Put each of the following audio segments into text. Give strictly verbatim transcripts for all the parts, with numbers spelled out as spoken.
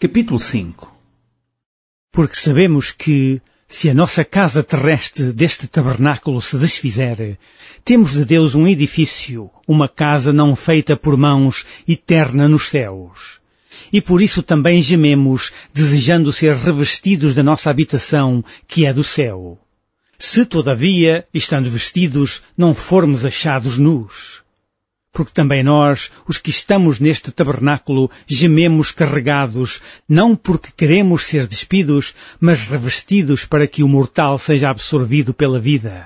Capítulo cinco. Porque sabemos que, se a nossa casa terrestre deste tabernáculo se desfizer, temos de Deus um edifício, uma casa não feita por mãos, eterna nos céus. E por isso também gememos, desejando ser revestidos da nossa habitação, que é do céu. Se, todavia, estando vestidos, não formos achados nus. Porque também nós, os que estamos neste tabernáculo, gememos carregados, não porque queremos ser despidos, mas revestidos para que o mortal seja absorvido pela vida.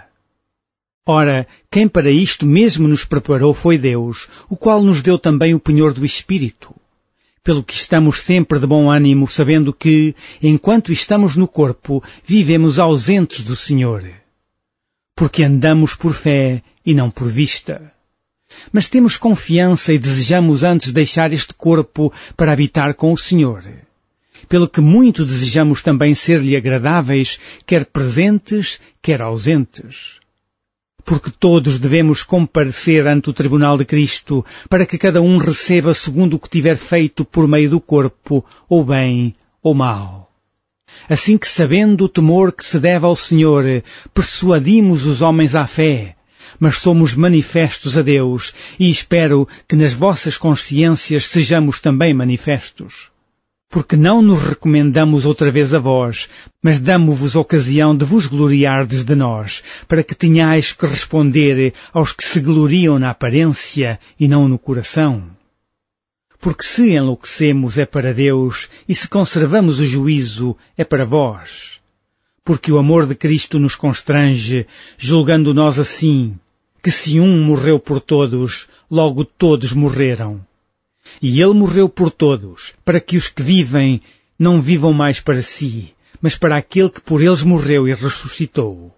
Ora, quem para isto mesmo nos preparou foi Deus, o qual nos deu também o penhor do Espírito. Pelo que estamos sempre de bom ânimo, sabendo que, enquanto estamos no corpo, vivemos ausentes do Senhor. Porque andamos por fé e não por vista. Mas temos confiança e desejamos antes deixar este corpo para habitar com o Senhor. Pelo que muito desejamos também ser-lhe agradáveis, quer presentes, quer ausentes. Porque todos devemos comparecer ante o tribunal de Cristo, para que cada um receba segundo o que tiver feito por meio do corpo, ou bem ou mal. Assim que, sabendo o temor que se deve ao Senhor, persuadimos os homens à fé, mas somos manifestos a Deus, e espero que nas vossas consciências sejamos também manifestos. Porque não nos recomendamos outra vez a vós, mas damo-vos ocasião de vos gloriardes de nós, para que tenhais que responder aos que se gloriam na aparência e não no coração. Porque se enlouquecemos é para Deus, e se conservamos o juízo é para vós. Porque o amor de Cristo nos constrange, julgando nós assim, que se um morreu por todos, logo todos morreram. E ele morreu por todos, para que os que vivem não vivam mais para si, mas para aquele que por eles morreu e ressuscitou.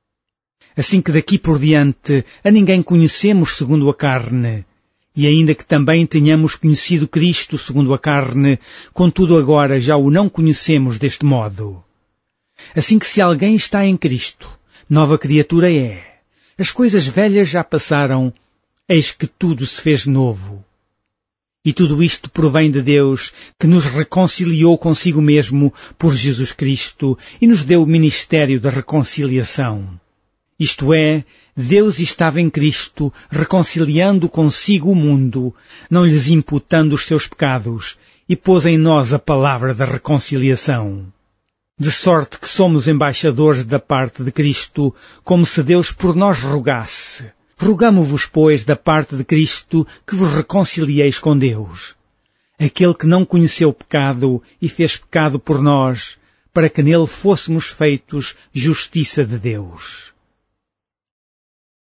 Assim que daqui por diante a ninguém conhecemos segundo a carne, e ainda que também tenhamos conhecido Cristo segundo a carne, contudo agora já o não conhecemos deste modo. Assim que se alguém está em Cristo, nova criatura é. As coisas velhas já passaram, eis que tudo se fez novo. E tudo isto provém de Deus, que nos reconciliou consigo mesmo por Jesus Cristo e nos deu o ministério da reconciliação. Isto é, Deus estava em Cristo, reconciliando consigo o mundo, não lhes imputando os seus pecados, e pôs em nós a palavra da reconciliação. De sorte que somos embaixadores da parte de Cristo, como se Deus por nós rogasse. Rogamo-vos, pois, da parte de Cristo, que vos reconcilieis com Deus. Aquele que não conheceu pecado e fez pecado por nós, para que nele fôssemos feitos justiça de Deus.